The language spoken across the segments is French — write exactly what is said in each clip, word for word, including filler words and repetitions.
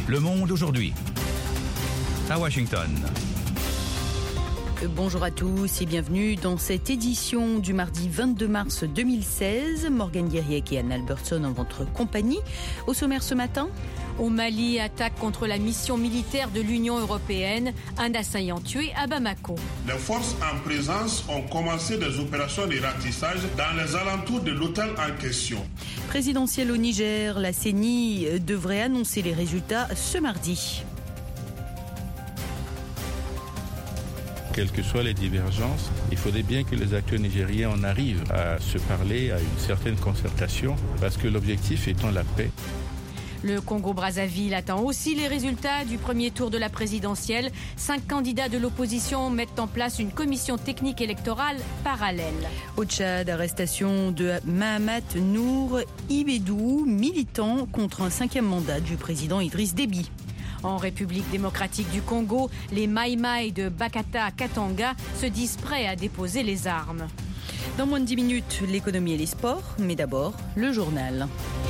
Le Monde aujourd'hui. À Washington. Bonjour à tous et bienvenue dans cette édition du mardi vingt-deux mars deux mille seize. Morgane Guériec et Anne Albertson en votre compagnie. Au sommaire ce matin, au Mali, attaque contre la mission militaire de l'Union européenne, un assaillant tué à Bamako. Les forces en présence ont commencé des opérations de ratissage dans les alentours de l'hôtel en question. Présidentielle au Niger, la C E N I devrait annoncer les résultats ce mardi. Quelles que soient les divergences, il faudrait bien que les acteurs nigériens en arrivent à se parler, à une certaine concertation, parce que l'objectif étant la paix. Le Congo-Brazzaville attend aussi les résultats du premier tour de la présidentielle. Cinq candidats de l'opposition mettent en place une commission technique électorale parallèle. Au Tchad, arrestation de Mahamat Nour Ibedou, militant contre un cinquième mandat du président Idriss Déby. En République démocratique du Congo, les Maï-Maï de Bakata-Katanga se disent prêts à déposer les armes. Dans moins de dix minutes, l'économie et les sports, mais d'abord, le journal.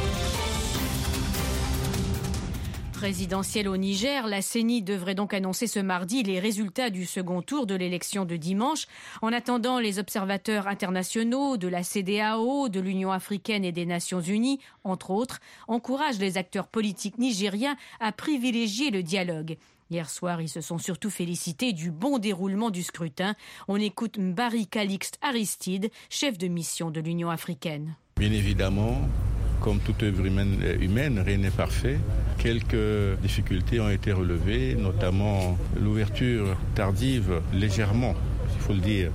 Présidentielle au Niger, la C E N I devrait donc annoncer ce mardi les résultats du second tour de l'élection de dimanche. En attendant, les observateurs internationaux de la C E D A O, de l'Union africaine et des Nations unies, entre autres, encouragent les acteurs politiques nigériens à privilégier le dialogue. Hier soir, ils se sont surtout félicités du bon déroulement du scrutin. On écoute Mbari Calixte Aristide, chef de mission de l'Union africaine. Bien évidemment, comme toute œuvre humaine, humaine, rien n'est parfait. Quelques difficultés ont été relevées, notamment l'ouverture tardive, légèrement, il faut le dire,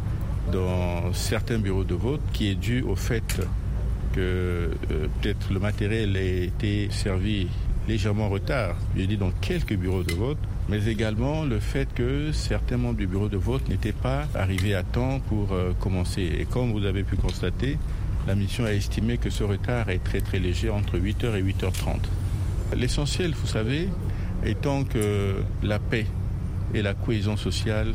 dans certains bureaux de vote, qui est due au fait que euh, peut-être le matériel a été servi légèrement en retard, je dis dans quelques bureaux de vote, mais également le fait que certains membres du bureau de vote n'étaient pas arrivés à temps pour euh, commencer. Et comme vous avez pu constater, la mission a estimé que ce retard est très très léger, entre huit heures et huit heures trente. L'essentiel, vous savez, étant que la paix et la cohésion sociale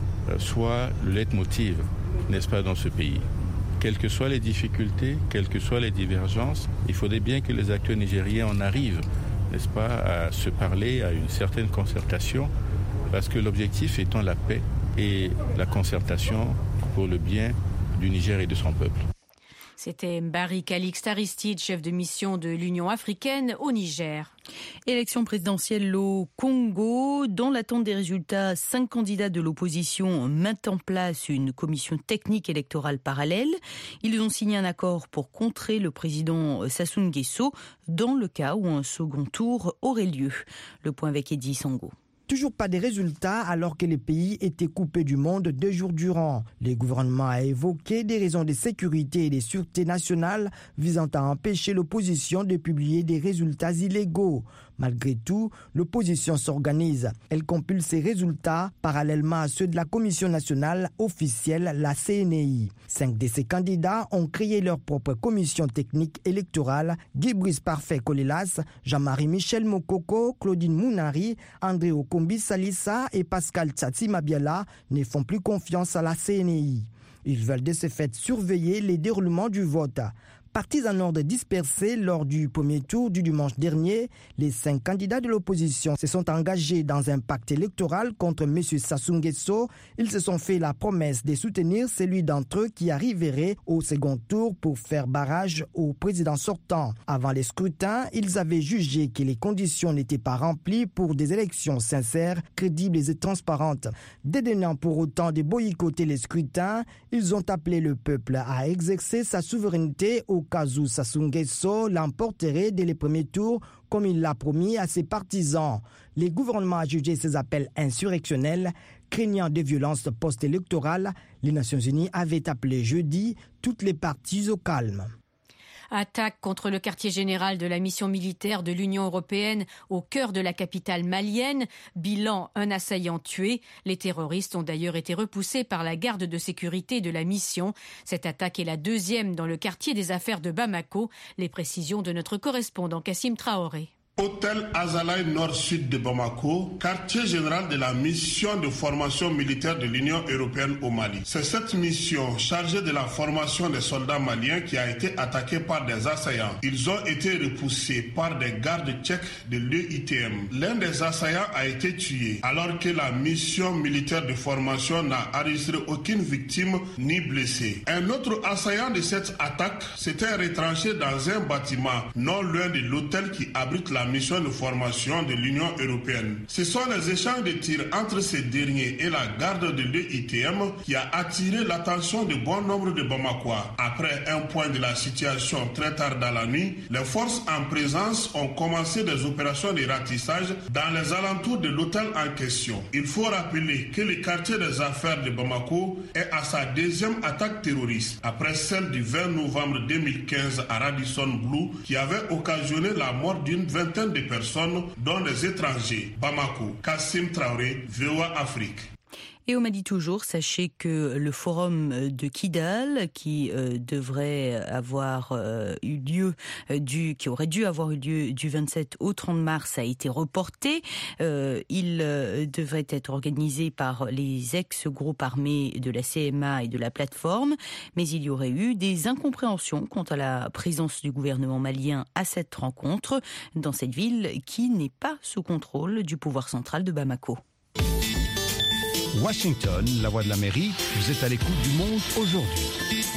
soient le leitmotiv, n'est-ce pas, dans ce pays. Quelles que soient les difficultés, quelles que soient les divergences, il faudrait bien que les acteurs nigériens en arrivent, n'est-ce pas, à se parler, à une certaine concertation, parce que l'objectif étant la paix et la concertation pour le bien du Niger et de son peuple. C'était Mbari Calixte Aristide, chef de mission de l'Union africaine au Niger. Élection présidentielle au Congo. Dans l'attente des résultats, cinq candidats de l'opposition mettent en place une commission technique électorale parallèle. Ils ont signé un accord pour contrer le président Sassou Nguesso dans le cas où un second tour aurait lieu. Le point avec Eddy Sango. Toujours pas de résultats alors que le pays était coupé du monde deux jours durant. Le gouvernement a évoqué des raisons de sécurité et de sûreté nationale visant à empêcher l'opposition de publier des résultats illégaux. Malgré tout, l'opposition s'organise. Elle compile ses résultats parallèlement à ceux de la Commission nationale officielle, la C E N I. Cinq de ces candidats ont créé leur propre commission technique électorale. Guy Brice Parfait Kolelas, Jean-Marie Michel Mokoko, Claudine Mounari, André Okombi Salissa et Pascal Tsatsi Mabiala ne font plus confiance à la C E N I. Ils veulent de ce fait surveiller les déroulements du vote. Partis en ordre dispersé lors du premier tour du dimanche dernier, les cinq candidats de l'opposition se sont engagés dans un pacte électoral contre M. Sassou Nguesso. Ils se sont fait la promesse de soutenir celui d'entre eux qui arriverait au second tour pour faire barrage au président sortant. Avant les scrutins, ils avaient jugé que les conditions n'étaient pas remplies pour des élections sincères, crédibles et transparentes. Dédaignant pour autant de boycotter les scrutins, ils ont appelé le peuple à exercer sa souveraineté au cas où Sassou Nguesso l'emporterait dès les premiers tours, comme il l'a promis à ses partisans. Le gouvernement a jugé ces appels insurrectionnels, craignant des violences post-électorales. Les Nations unies avaient appelé jeudi toutes les parties au calme. Attaque contre le quartier général de la mission militaire de l'Union européenne au cœur de la capitale malienne. Bilan, un assaillant tué. Les terroristes ont d'ailleurs été repoussés par la garde de sécurité de la mission. Cette attaque est la deuxième dans le quartier des affaires de Bamako. Les précisions de notre correspondant Kassim Traoré. Hôtel Azalaï Nord-Sud de Bamako, quartier général de la mission de formation militaire de l'Union européenne au Mali. C'est cette mission chargée de la formation des soldats maliens qui a été attaquée par des assaillants. Ils ont été repoussés par des gardes tchèques de l'E I T M. L'un des assaillants a été tué, alors que la mission militaire de formation n'a enregistré aucune victime ni blessé. Un autre assaillant de cette attaque s'était retranché dans un bâtiment non loin de l'hôtel qui abrite la mission de formation de l'Union européenne. Ce sont les échanges de tirs entre ces derniers et la garde de l'E I T M qui a attiré l'attention de bon nombre de Bamakois. Après un point de la situation très tard dans la nuit, les forces en présence ont commencé des opérations de ratissage dans les alentours de l'hôtel en question. Il faut rappeler que le quartier des affaires de Bamako est à sa deuxième attaque terroriste, après celle du vingt novembre deux mille quinze à Radisson Blu qui avait occasionné la mort d'une vingtaine de personnes, dont des étrangers. Bamako, Kassim Traoré, V O A Afrique. Et au Mali toujours, sachez que le forum de Kidal, qui euh, devrait avoir euh, eu lieu, euh, du, qui aurait dû avoir eu lieu du vingt-sept au trente mars, a été reporté. Euh, il euh, devrait être organisé par les ex-groupes armés de la C M A et de la plateforme, mais il y aurait eu des incompréhensions quant à la présence du gouvernement malien à cette rencontre dans cette ville qui n'est pas sous contrôle du pouvoir central de Bamako. Washington, la voix de l'Amérique, vous êtes à l'écoute du monde aujourd'hui.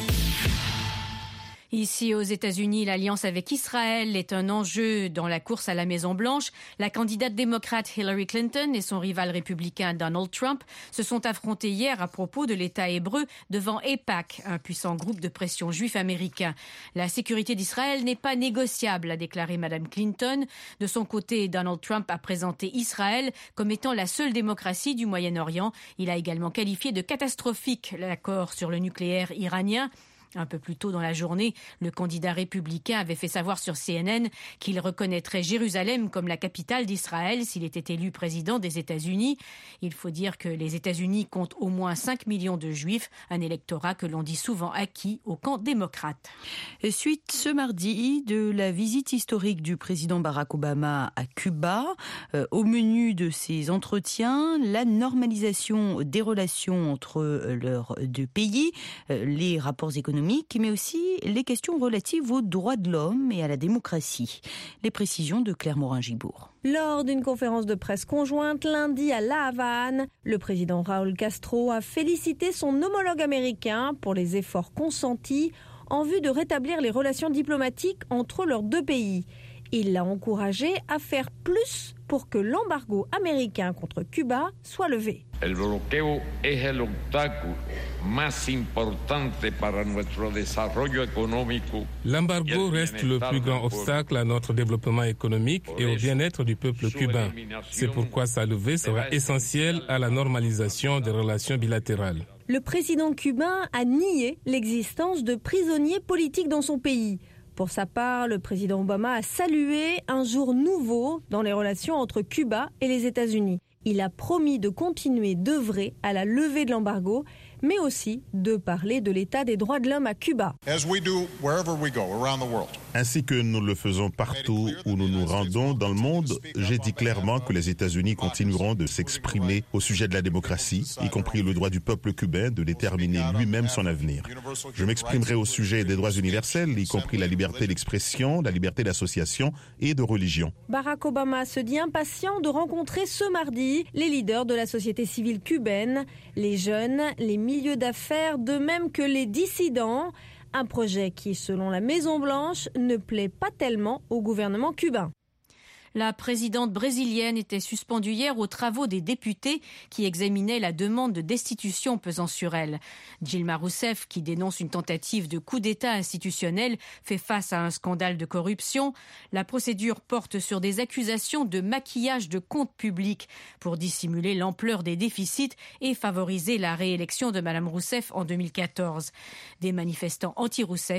Ici aux États-Unis, l'alliance avec Israël est un enjeu dans la course à la Maison-Blanche. La candidate démocrate Hillary Clinton et son rival républicain Donald Trump se sont affrontés hier à propos de l'État hébreu devant AIPAC, un puissant groupe de pression juif américain. La sécurité d'Israël n'est pas négociable, a déclaré Mme Clinton. De son côté, Donald Trump a présenté Israël comme étant la seule démocratie du Moyen-Orient. Il a également qualifié de catastrophique l'accord sur le nucléaire iranien. Un peu plus tôt dans la journée, le candidat républicain avait fait savoir sur C N N qu'il reconnaîtrait Jérusalem comme la capitale d'Israël s'il était élu président des États-Unis. Il faut dire que les États-Unis comptent au moins cinq millions de juifs, un électorat que l'on dit souvent acquis au camp démocrate. Suite ce mardi de la visite historique du président Barack Obama à Cuba, euh, au menu de ces entretiens, la normalisation des relations entre leurs deux pays, euh, les rapports économiques, mais aussi les questions relatives aux droits de l'homme et à la démocratie. Les précisions de Claire Morin-Gibourg. Lors d'une conférence de presse conjointe lundi à La Havane, le président Raúl Castro a félicité son homologue américain pour les efforts consentis en vue de rétablir les relations diplomatiques entre leurs deux pays. Il l'a encouragé à faire plus pour que l'embargo américain contre Cuba soit levé. El bloqueo es el obstáculo más importante para nuestro desarrollo económico. L'embargo reste le plus grand obstacle à notre développement économique et au bien-être du peuple cubain. C'est pourquoi sa levée sera essentielle à la normalisation des relations bilatérales. Le président cubain a nié l'existence de prisonniers politiques dans son pays. Pour sa part, le président Obama a salué un jour nouveau dans les relations entre Cuba et les États-Unis. Il a promis de continuer d'œuvrer à la levée de l'embargo, mais aussi de parler de l'état des droits de l'homme à Cuba. Ainsi que nous le faisons partout où nous nous rendons dans le monde, j'ai dit clairement que les États-Unis continueront de s'exprimer au sujet de la démocratie, y compris le droit du peuple cubain de déterminer lui-même son avenir. Je m'exprimerai au sujet des droits universels, y compris la liberté d'expression, la liberté d'association et de religion. Barack Obama se dit impatient de rencontrer ce mardi les leaders de la société civile cubaine, les jeunes, les milieux d'affaires, de même que les dissidents. Un projet qui, selon la Maison-Blanche, ne plaît pas tellement au gouvernement cubain. La présidente brésilienne était suspendue hier aux travaux des députés qui examinaient la demande de destitution pesant sur elle. Dilma Rousseff, qui dénonce une tentative de coup d'État institutionnel, fait face à un scandale de corruption. La procédure porte sur des accusations de maquillage de comptes publics pour dissimuler l'ampleur des déficits et favoriser la réélection de Mme Rousseff en deux mille quatorze. Des manifestants anti-Rousseff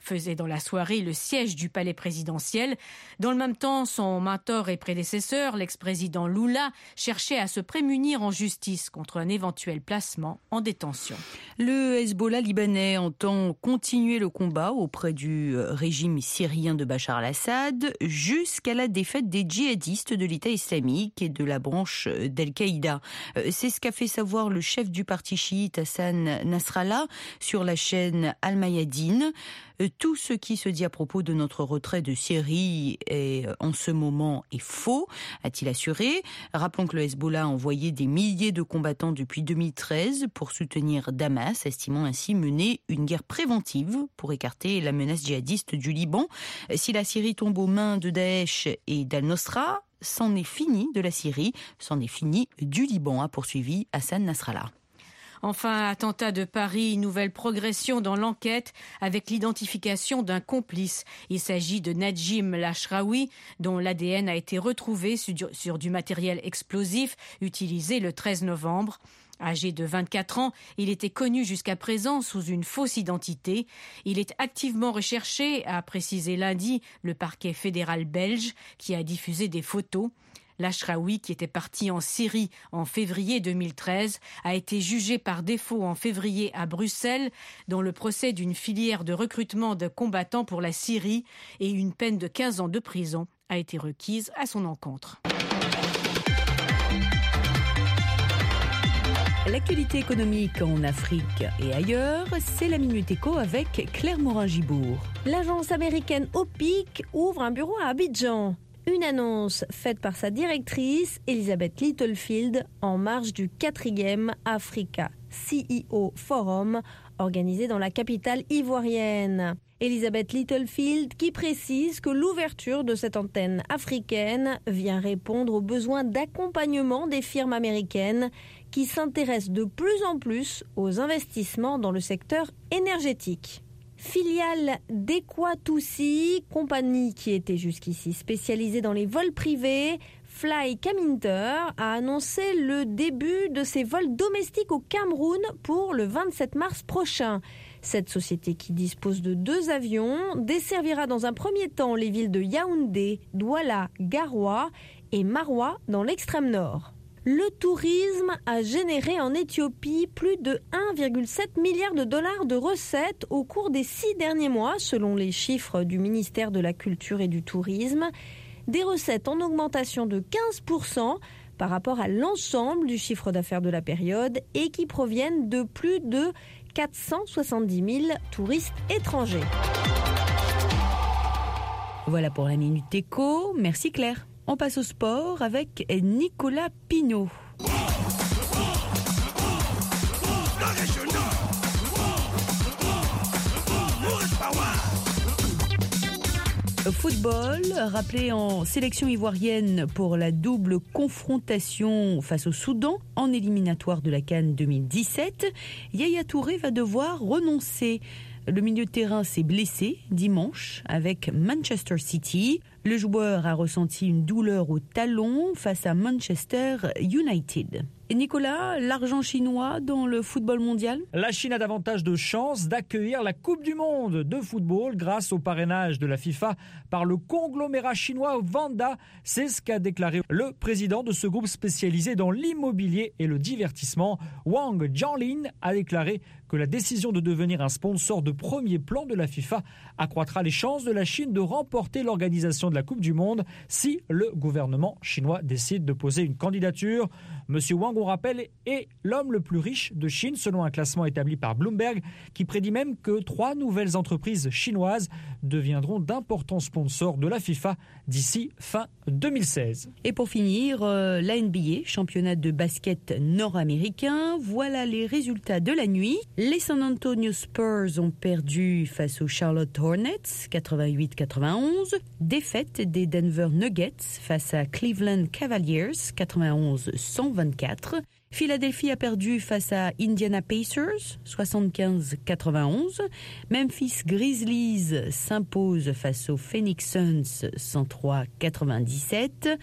faisait dans la soirée le siège du palais présidentiel. Dans le même temps, son mentor et prédécesseur, l'ex-président Lula, cherchait à se prémunir en justice contre un éventuel placement en détention. Le Hezbollah libanais entend continuer le combat auprès du régime syrien de Bachar al-Assad jusqu'à la défaite des djihadistes de l'État islamique et de la branche d'Al-Qaïda. C'est ce qu'a fait savoir le chef du parti chiite Hassan Nasrallah sur la chaîne Al-Mayadeen. Tout ce qui se dit à propos de notre retrait de Syrie est, en ce moment est faux, a-t-il assuré. Rappelons que le Hezbollah a envoyé des milliers de combattants depuis deux mille treize pour soutenir Damas, estimant ainsi mener une guerre préventive pour écarter la menace djihadiste du Liban. Si la Syrie tombe aux mains de Daesh et d'Al-Nosra, c'en est fini de la Syrie, c'en est fini du Liban, a poursuivi Hassan Nasrallah. Enfin, attentat de Paris, nouvelle progression dans l'enquête avec l'identification d'un complice. Il s'agit de Najim Lachraoui, dont l'A D N a été retrouvé sur du matériel explosif utilisé le treize novembre. Âgé de vingt-quatre ans, il était connu jusqu'à présent sous une fausse identité. Il est activement recherché, a précisé lundi le parquet fédéral belge qui a diffusé des photos. Lachraoui, qui était parti en Syrie en février deux mille treize, a été jugé par défaut en février à Bruxelles dans le procès d'une filière de recrutement de combattants pour la Syrie et une peine de quinze ans de prison a été requise à son encontre. L'actualité économique en Afrique et ailleurs, c'est la Minute Éco avec Claire Morin-Gibourg. L'agence américaine O P I C ouvre un bureau à Abidjan. Une annonce faite par sa directrice, Elizabeth Littlefield, en marge du quatrième Africa C E O Forum, organisé dans la capitale ivoirienne. Elizabeth Littlefield qui précise que l'ouverture de cette antenne africaine vient répondre aux besoins d'accompagnement des firmes américaines qui s'intéressent de plus en plus aux investissements dans le secteur énergétique. Filiale d'Equatoussi, compagnie qui était jusqu'ici spécialisée dans les vols privés, Fly Caminter a annoncé le début de ses vols domestiques au Cameroun pour le vingt-sept mars prochain. Cette société qui dispose de deux avions desservira dans un premier temps les villes de Yaoundé, Douala, Garoua et Maroua dans l'extrême nord. Le tourisme a généré en Éthiopie plus de un virgule sept milliard de dollars de recettes au cours des six derniers mois, selon les chiffres du ministère de la Culture et du Tourisme. Des recettes en augmentation de quinze pour cent par rapport à l'ensemble du chiffre d'affaires de la période et qui proviennent de plus de quatre cent soixante-dix mille touristes étrangers. Voilà pour la Minute Éco. Merci Claire. On passe au sport avec Nicolas Pinault. Football, rappelé en sélection ivoirienne pour la double confrontation face au Soudan en éliminatoire de la CAN deux mille dix-sept, Yaya Touré va devoir renoncer. Le milieu de terrain s'est blessé dimanche avec Manchester City. Le joueur a ressenti une douleur au talon face à Manchester United. Et Nicolas, l'argent chinois dans le football mondial ? La Chine a davantage de chances d'accueillir la Coupe du Monde de football grâce au parrainage de la FIFA par le conglomérat chinois Wanda. C'est ce qu'a déclaré le président de ce groupe spécialisé dans l'immobilier et le divertissement. Wang Jianlin a déclaré que la décision de devenir un sponsor de premier plan de la FIFA accroîtra les chances de la Chine de remporter l'organisation de la Coupe du Monde si le gouvernement chinois décide de poser une candidature. Monsieur Wang, on rappelle, est l'homme le plus riche de Chine selon un classement établi par Bloomberg qui prédit même que trois nouvelles entreprises chinoises deviendront d'importants sponsors de la FIFA d'ici fin deux mille seize. Et pour finir, euh, la N B A, championnat de basket nord-américain, voilà les résultats de la nuit. Les San Antonio Spurs ont perdu face aux Charlotte Hornets, quatre-vingt-huit à quatre-vingt-onze. Défaite des Denver Nuggets face à Cleveland Cavaliers, quatre-vingt-onze à cent vingt-quatre. Philadelphie a perdu face à Indiana Pacers, soixante-quinze à quatre-vingt-onze. Memphis Grizzlies s'impose face aux Phoenix Suns, cent trois à quatre-vingt-dix-sept.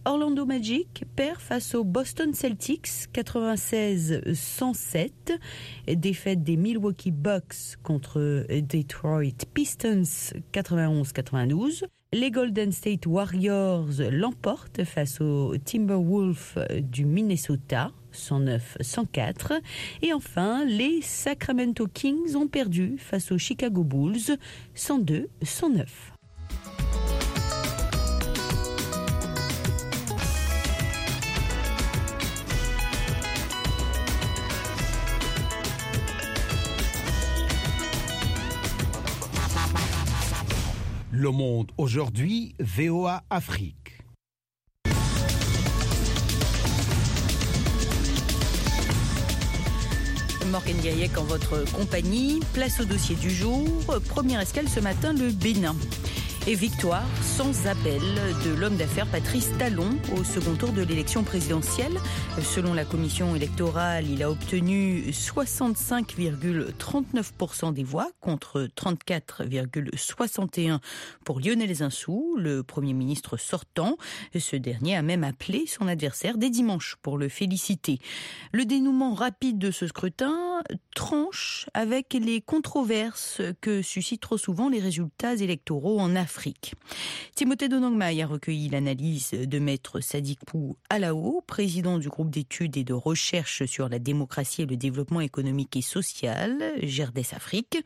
Orlando Magic perd face aux Boston Celtics quatre-vingt-seize à cent sept. Défaite des Milwaukee Bucks contre Detroit Pistons quatre-vingt-onze à quatre-vingt-douze. Les Golden State Warriors l'emportent face aux Timberwolves du Minnesota cent neuf à cent quatre. Et enfin, les Sacramento Kings ont perdu face aux Chicago Bulls cent deux à cent neuf. Le Monde aujourd'hui, V O A Afrique. Morgane Gaillec en votre compagnie. Place au dossier du jour. Première escale ce matin, le Bénin. Et victoire sans appel de l'homme d'affaires Patrice Talon au second tour de l'élection présidentielle. Selon la commission électorale, il a obtenu soixante-cinq virgule trente-neuf pour cent des voix contre trente-quatre virgule soixante et un pour Lionel Zinsou, le Premier ministre sortant. Ce dernier a même appelé son adversaire dès dimanche pour le féliciter. Le dénouement rapide de ce scrutin tranche avec les controverses que suscitent trop souvent les résultats électoraux en Afrique. Timothée Donangmaï a recueilli l'analyse de maître Sadikou Alao, président du groupe d'études et de recherche sur la démocratie et le développement économique et social, G R D S Afrique.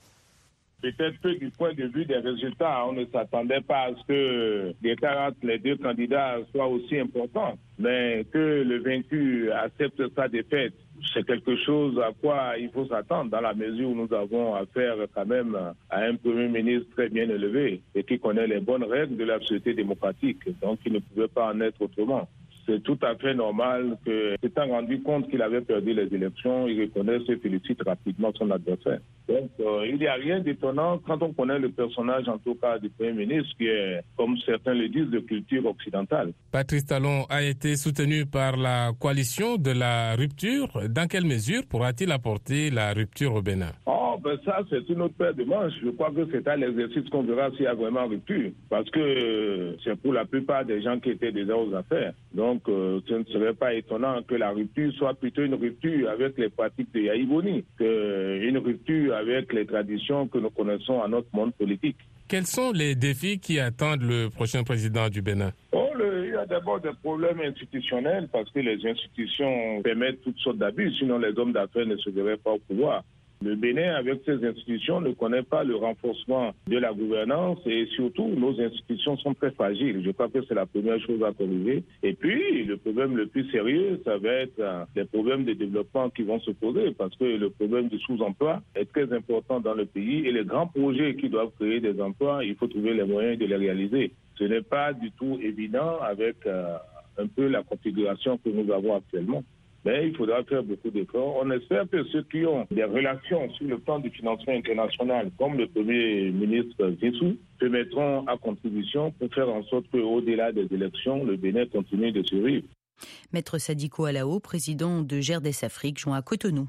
Peut-être que du point de vue des résultats, on ne s'attendait pas à ce que l'écart entre les deux candidats soit aussi important, mais que le vaincu accepte sa défaite, c'est quelque chose à quoi il faut s'attendre dans la mesure où nous avons affaire quand même à un Premier ministre très bien élevé et qui connaît les bonnes règles de la société démocratique, donc il ne pouvait pas en être autrement. C'est tout à fait normal que, s'étant rendu compte qu'il avait perdu les élections, il reconnaisse et félicite rapidement son adversaire. Donc, euh, il n'y a rien d'étonnant quand on connaît le personnage, en tout cas, du Premier ministre, qui est, comme certains le disent, de culture occidentale. Patrice Talon a été soutenu par la coalition de la rupture. Dans quelle mesure pourra-t-il apporter la rupture au Bénin? Oh, ben ça, c'est une autre paire de manches. Je crois que c'est à l'exercice qu'on verra s'il y a vraiment rupture. Parce que euh, c'est pour la plupart des gens qui étaient déjà aux affaires. Donc, Donc, euh, ce ne serait pas étonnant que la rupture soit plutôt une rupture avec les pratiques de Yahi Boni qu'une rupture avec les traditions que nous connaissons à notre monde politique. Quels sont les défis qui attendent le prochain président du Bénin? Oh, le, il y a d'abord des problèmes institutionnels parce que les institutions permettent toutes sortes d'abus, sinon les hommes d'affaires ne se verraient pas au pouvoir. Le Bénin, avec ses institutions, ne connaît pas le renforcement de la gouvernance et surtout, nos institutions sont très fragiles. Je crois que c'est la première chose à corriger. Et puis, le problème le plus sérieux, ça va être euh, les problèmes de développement qui vont se poser parce que le problème du sous-emploi est très important dans le pays et les grands projets qui doivent créer des emplois, il faut trouver les moyens de les réaliser. Ce n'est pas du tout évident avec euh, un peu la configuration que nous avons actuellement. Mais il faudra faire beaucoup d'efforts. On espère que ceux qui ont des relations sur le plan du financement international, comme le Premier ministre Zinsou, se mettront à contribution pour faire en sorte qu'au-delà des élections, le Bénin continue de survivre. Maître Sadikou Alao, président de G R D S Afrique, joint à Cotonou.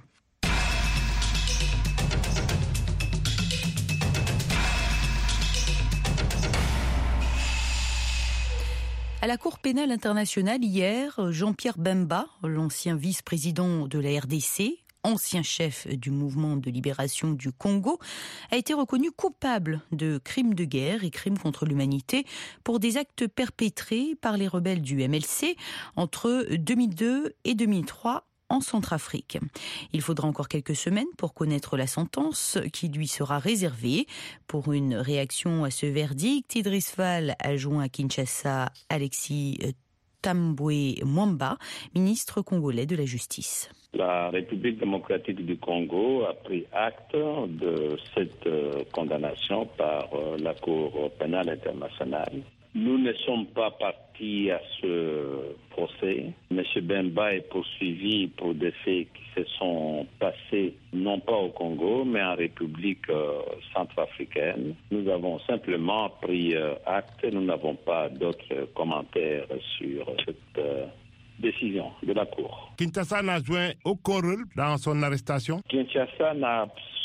À la Cour pénale internationale hier, Jean-Pierre Bemba, l'ancien vice-président de la R D C, ancien chef du mouvement de libération du Congo, a été reconnu coupable de crimes de guerre et crimes contre l'humanité pour des actes perpétrés par les rebelles du M L C entre deux mille deux et deux mille trois en Centrafrique. Il faudra encore quelques semaines pour connaître la sentence qui lui sera réservée. Pour une réaction à ce verdict, Idriss Fall a joint à Kinshasa Alexis Tambwe Mwamba, ministre congolais de la Justice. La République démocratique du Congo a pris acte de cette condamnation par la Cour pénale internationale. Nous ne sommes pas partis à ce procès. M. Bemba est poursuivi pour des faits qui se sont passés non pas au Congo, mais en République euh, centrafricaine. Nous avons simplement pris euh, acte. Nous n'avons pas d'autres commentaires sur cette euh, décision de la Cour. Kinshasa n'a joué aucun rôle dans son arrestation? Kinshasa n'a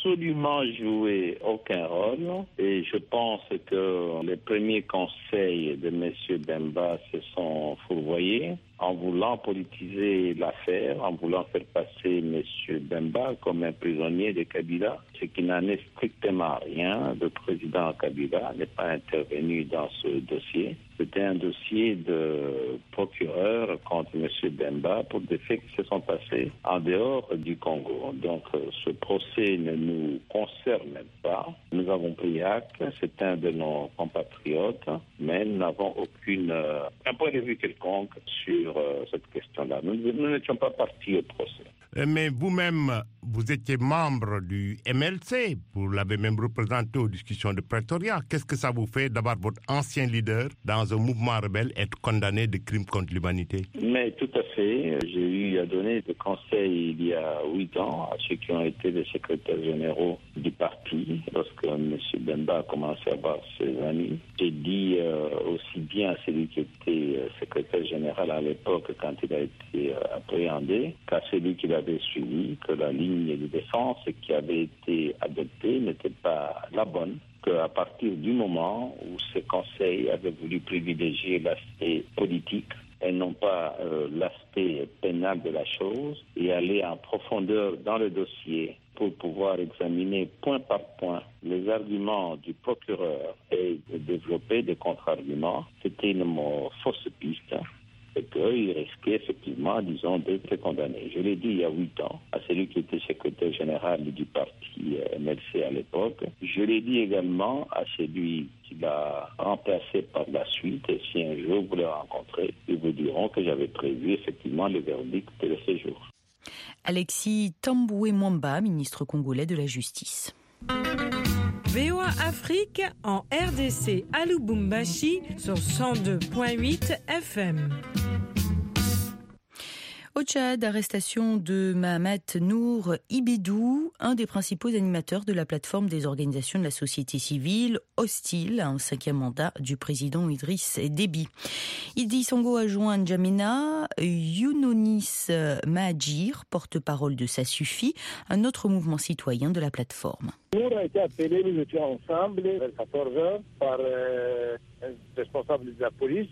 absolument joué aucun rôle et je pense que les premiers conseils de M. Bemba se sont fourvoyés en voulant politiser l'affaire, en voulant faire passer M. Bemba comme un prisonnier de Kabila, ce qui n'en est strictement rien. Le président Kabila n'est pas intervenu dans ce dossier. C'était un dossier de procureur contre M. Bemba pour des faits qui se sont passés en dehors du Congo. Donc ce procès ne nous concerne pas. Nous avons pris acte, c'est un de nos compatriotes, mais nous n'avons aucune, euh, un point de vue quelconque sur euh, cette question-là. Nous, nous n'étions pas partis au procès. Mais vous-même, vous étiez membre du M L C, vous l'avez même représenté aux discussions de Pretoria. Qu'est-ce que ça vous fait d'avoir votre ancien leader dans un mouvement rebelle être condamné de crimes contre l'humanité? Mais tout à fait. J'ai eu à donner des conseils il y a huit ans à ceux qui ont été les secrétaires généraux du parti. Lorsque M. Bemba a commencé à avoir ses amis, j'ai dit euh, aussi bien à celui qui était euh, secrétaire général à l'époque quand il a été euh, appréhendé qu'à celui qui l'a avait suivi que la ligne de défense qui avait été adoptée n'était pas la bonne, qu'à partir du moment où ces conseils avaient voulu privilégier l'aspect politique et non pas euh, l'aspect pénal de la chose et aller en profondeur dans le dossier pour pouvoir examiner point par point les arguments du procureur et développer des contre-arguments, c'était une fausse piste. Et qu'il risquait effectivement, disons, d'être condamné. Je l'ai dit il y a huit ans à celui qui était secrétaire général du parti M L C à l'époque. Je l'ai dit également à celui qui l'a remplacé par la suite. Et si un jour vous le rencontrez, ils vous diront que j'avais prévu effectivement le verdict de le séjour. Alexis Tamboué Mwamba, ministre congolais de la Justice. V O A Afrique en R D C à Lubumbashi sur cent deux virgule huit F M. Au Tchad, arrestation de Mahamat Nour Ibidou, un des principaux animateurs de la plateforme des organisations de la société civile, hostile à un cinquième mandat du président Idriss Déby. Idi Songo adjoint N'Djamena, Younonis Mahadjir, porte-parole de Ça Suffit, un autre mouvement citoyen de la plateforme. Nour a été appelé, nous étions ensemble vers quatorze heures par euh, un responsable de la police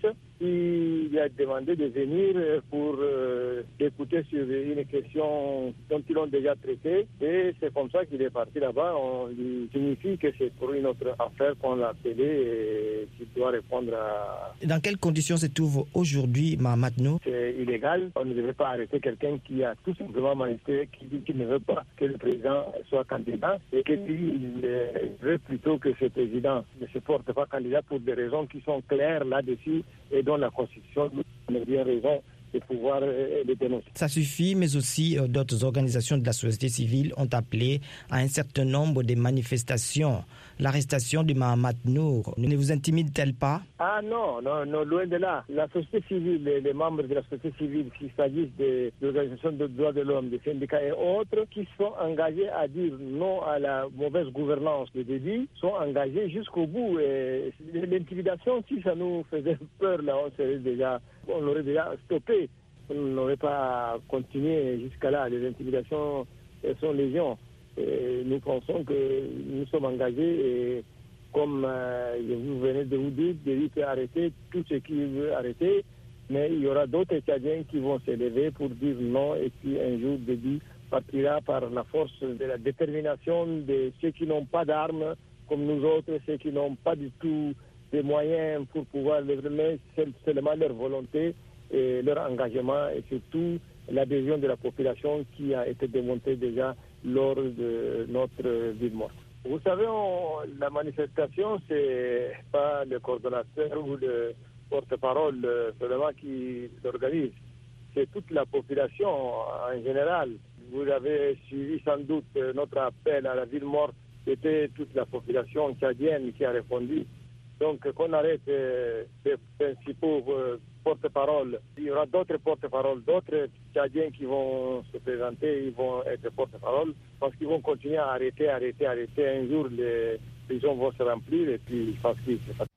qui lui a demandé de venir pour euh, écouter sur une question dont ils ont déjà traité. Et c'est comme ça qu'il est parti là-bas. On lui signifie que c'est pour une autre affaire qu'on l'a appelé et qu'il doit répondre à... Dans quelles conditions se trouve aujourd'hui Mahamat Nour? C'est illégal. On ne devait pas arrêter quelqu'un qui a tout simplement manifesté, qui dit qu'il ne veut pas que le président soit candidat et que il veut plutôt que ce président ne se porte pas candidat pour des raisons qui sont claires là-dessus et dont la Constitution nous a bien raison de pouvoir les dénoncer. Ça suffit, mais aussi euh, d'autres organisations de la société civile ont appelé à un certain nombre de manifestations. L'arrestation de Mahamat Nour ne vous intimide-t-elle pas? Ah non, non, non, loin de là. La société civile, les, les membres de la société civile, qu'il s'agisse des de organisations de droits de l'homme, des syndicats et autres, qui sont engagés à dire non à la mauvaise gouvernance de Déby, sont engagés jusqu'au bout. Et l'intimidation, si ça nous faisait peur, là, on serait déjà, on l'aurait déjà stoppé. On n'aurait pas continué jusqu'à là. Les intimidations, elles sont légion. Et nous pensons que nous sommes engagés et comme euh, vous venez de vous dire, Déby peut arrêter tout ce qu'il veut arrêter, mais il y aura d'autres Tchadiens qui vont s'élever pour dire non et puis un jour Déby partira par la force de la détermination de ceux qui n'ont pas d'armes comme nous autres, ceux qui n'ont pas du tout de moyens pour pouvoir les remettre, c'est seulement leur volonté et leur engagement et surtout l'adhésion de la population qui a été démontrée déjà lors de notre ville morte. Vous savez, on, la manifestation, c'est pas le coordonnateur ou le porte-parole seulement qui l'organise. C'est toute la population en général. Vous avez suivi sans doute notre appel à la ville morte. C'était toute la population tchadienne qui a répondu. Donc, qu'on arrête euh, les principaux euh, porte-parole. Il y aura d'autres porte-parole, d'autres Tchadiens qui vont se présenter, ils vont être porte-parole, parce qu'ils vont continuer à arrêter, arrêter, arrêter. Un jour, les prisons vont se remplir et puis parce qu'ils se passent.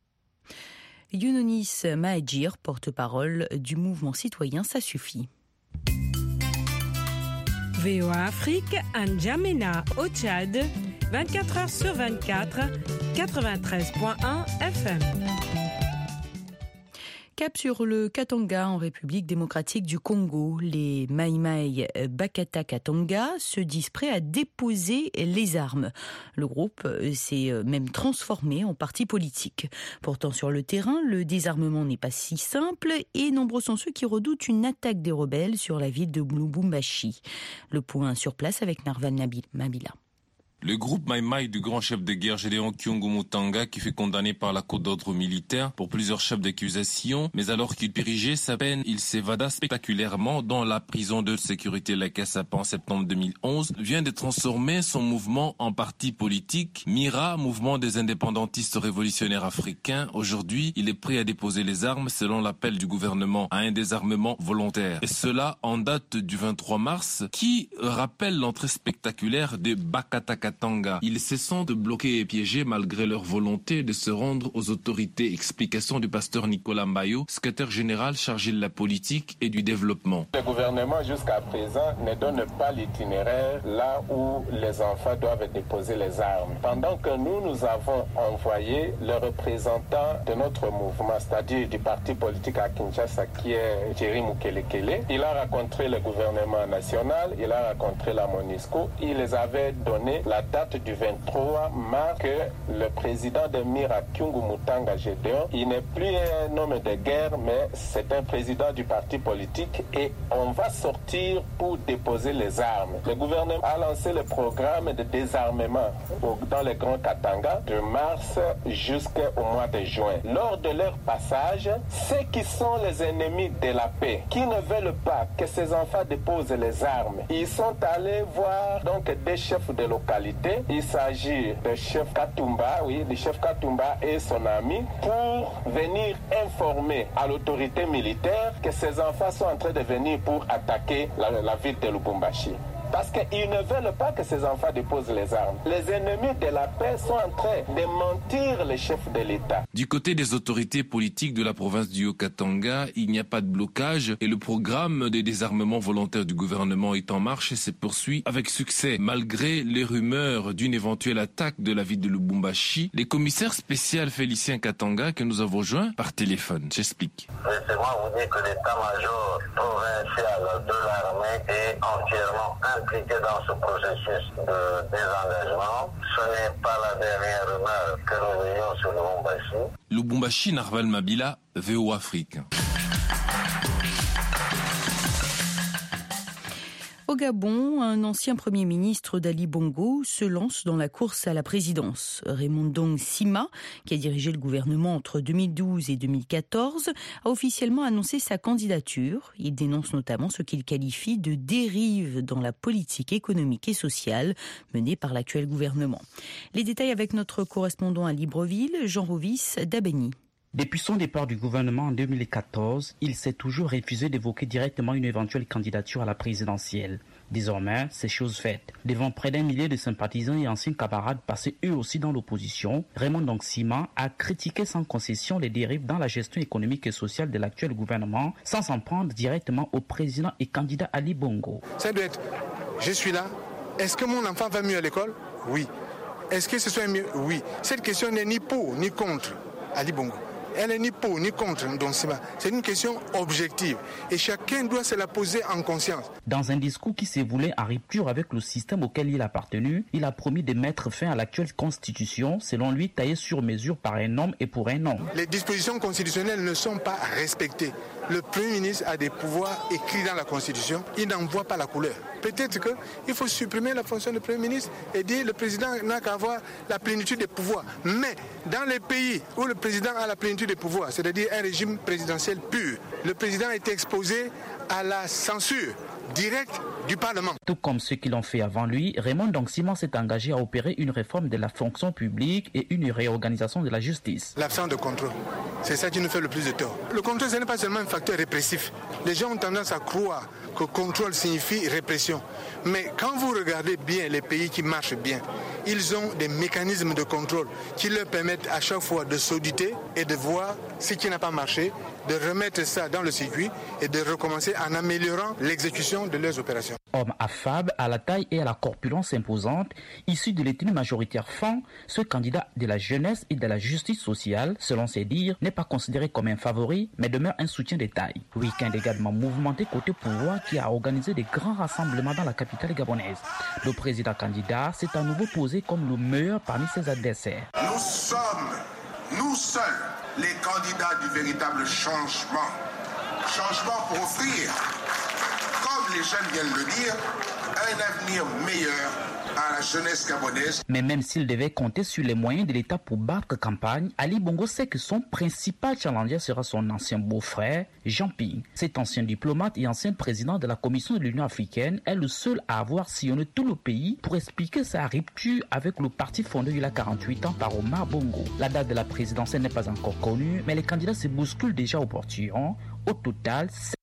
Younonis Mahadjir, porte-parole du mouvement citoyen Ça Suffit. V O A Afrique, à N'Djamena, au Tchad, vingt-quatre heures sur vingt-quatre, quatre-vingt-treize point un F M. Cap sur le Katanga en République démocratique du Congo. Les Maïmaï Bakata Katanga se disent prêts à déposer les armes. Le groupe s'est même transformé en parti politique. Pourtant, sur le terrain, le désarmement n'est pas si simple et nombreux sont ceux qui redoutent une attaque des rebelles sur la ville de Lubumbashi. Le point sur place avec Narvan Mabila. Le groupe Maïmaï du grand chef de guerre Gédéon Kyungu Mutanga, qui fut condamné par la cour d'ordre militaire pour plusieurs chefs d'accusation, mais alors qu'il purgeait sa peine, il s'évada spectaculairement dans la prison de sécurité La Cassapa en septembre deux mille onze, vient de transformer son mouvement en parti politique. Mira, mouvement des indépendantistes révolutionnaires africains, aujourd'hui, il est prêt à déposer les armes selon l'appel du gouvernement à un désarmement volontaire. Et cela en date du vingt-trois mars, qui rappelle l'entrée spectaculaire de Bakata Katanga. Ils se sentent bloqués et piégés malgré leur volonté de se rendre aux autorités. Explication du pasteur Nicolas Mbayo, secrétaire général chargé de la politique et du développement. Le gouvernement jusqu'à présent ne donne pas l'itinéraire là où les enfants doivent déposer les armes. Pendant que nous, nous avons envoyé le représentant de notre mouvement, c'est-à-dire du parti politique à Kinshasa qui est Thierry Mukelekele. Il a rencontré le gouvernement national, il a rencontré la MONUSCO, il les avait donné la date du vingt-trois mars que le président de Mira Kyungu Mutanga Gédéon, il n'est plus un homme de guerre, mais c'est un président du parti politique et on va sortir pour déposer les armes. Le gouvernement a lancé le programme de désarmement dans le Grand Katanga de mars jusqu'au mois de juin. Lors de leur passage, ceux qui sont les ennemis de la paix, qui ne veulent pas que ces enfants déposent les armes, ils sont allés voir donc des chefs de localité. Il s'agit de chef Katumba, oui, du chef Katumba et son ami, pour venir informer à l'autorité militaire que ces enfants sont en train de venir pour attaquer la, la ville de Lubumbashi. Parce qu'ils ne veulent pas que ces enfants déposent les armes. Les ennemis de la paix sont en train de mentir les chefs de l'État. Du côté des autorités politiques de la province du Haut-Katanga, il n'y a pas de blocage et le programme de désarmement volontaire du gouvernement est en marche et se poursuit avec succès. Malgré les rumeurs d'une éventuelle attaque de la ville de Lubumbashi, les commissaires spéciaux Félicien Katanga que nous avons joints par téléphone. J'explique. Laissez-moi vous dire que l'état-major provincial de l'armée est entièrement impliqué dans ce processus de désengagement. Ce n'est pas la dernière rumeur que nous voyons sur Lubumbashi. Lubumbashi, Narval Mabila, V O Afrique. Au Gabon, un ancien Premier ministre d'Ali Bongo se lance dans la course à la présidence. Raymond Dong Sima, qui a dirigé le gouvernement entre deux mille douze et deux mille quatorze, a officiellement annoncé sa candidature. Il dénonce notamment ce qu'il qualifie de dérive dans la politique économique et sociale menée par l'actuel gouvernement. Les détails avec notre correspondant à Libreville, Jean Rovis d'Abeni. Depuis son départ du gouvernement en deux mille quatorze, il s'est toujours refusé d'évoquer directement une éventuelle candidature à la présidentielle. Désormais, c'est chose faite. Devant près d'un millier de sympathisants et anciens camarades passés eux aussi dans l'opposition, Raymond Dong Sima a critiqué sans concession les dérives dans la gestion économique et sociale de l'actuel gouvernement, sans s'en prendre directement au président et candidat Ali Bongo. Ça doit être, je suis là, est-ce que mon enfant va mieux à l'école? Oui. Est-ce que ce soit mieux? Oui. Cette question n'est ni pour ni contre Ali Bongo. Elle n'est ni pour ni contre Dong Sima. C'est une question objective et chacun doit se la poser en conscience. Dans un discours qui s'est voulu en rupture avec le système auquel il a appartenu, il a promis de mettre fin à l'actuelle constitution, selon lui taillée sur mesure par un homme et pour un homme. Les dispositions constitutionnelles ne sont pas respectées. Le Premier ministre a des pouvoirs écrits dans la Constitution, il n'en voit pas la couleur. Peut-être qu'il faut supprimer la fonction de Premier ministre et dire que le président n'a qu'à avoir la plénitude des pouvoirs. Mais dans les pays où le président a la plénitude des pouvoirs, c'est-à-dire un régime présidentiel pur, le président est exposé à la censure directe du Parlement. Tout comme ceux qui l'ont fait avant lui, Raymond Dong Sima s'est engagé à opérer une réforme de la fonction publique et une réorganisation de la justice. L'absence de contrôle, c'est ça qui nous fait le plus de tort. Le contrôle, ce n'est pas seulement un facteur répressif. Les gens ont tendance à croire que contrôle signifie répression. Mais quand vous regardez bien les pays qui marchent bien, ils ont des mécanismes de contrôle qui leur permettent à chaque fois de s'auditer et de voir ce qui n'a pas marché, de remettre ça dans le circuit et de recommencer en améliorant l'exécution de leurs opérations. Homme affable, à la taille et à la corpulence imposante, issu de l'ethnie majoritaire Fan, ce candidat de la jeunesse et de la justice sociale, selon ses dires, n'est pas considéré comme un favori, mais demeure un soutien de taille. Week-end également mouvementé côté pouvoir qui a organisé des grands rassemblements dans la capitale gabonaise. Le président candidat s'est à nouveau posé comme le meilleur parmi ses adversaires. Nous sommes, nous seuls, les candidats du véritable changement. Changement pour offrir, comme les jeunes viennent le dire, un avenir meilleur à la jeunesse gabonaise. Mais même s'il devait compter sur les moyens de l'État pour battre campagne, Ali Bongo sait que son principal challenger sera son ancien beau-frère, Jean Ping. Cet ancien diplomate et ancien président de la Commission de l'Union africaine est le seul à avoir sillonné tout le pays pour expliquer sa rupture avec le parti fondé il y a quarante-huit ans par Omar Bongo. La date de la présidentielle n'est pas encore connue, mais les candidats se bousculent déjà au portillon. Au total,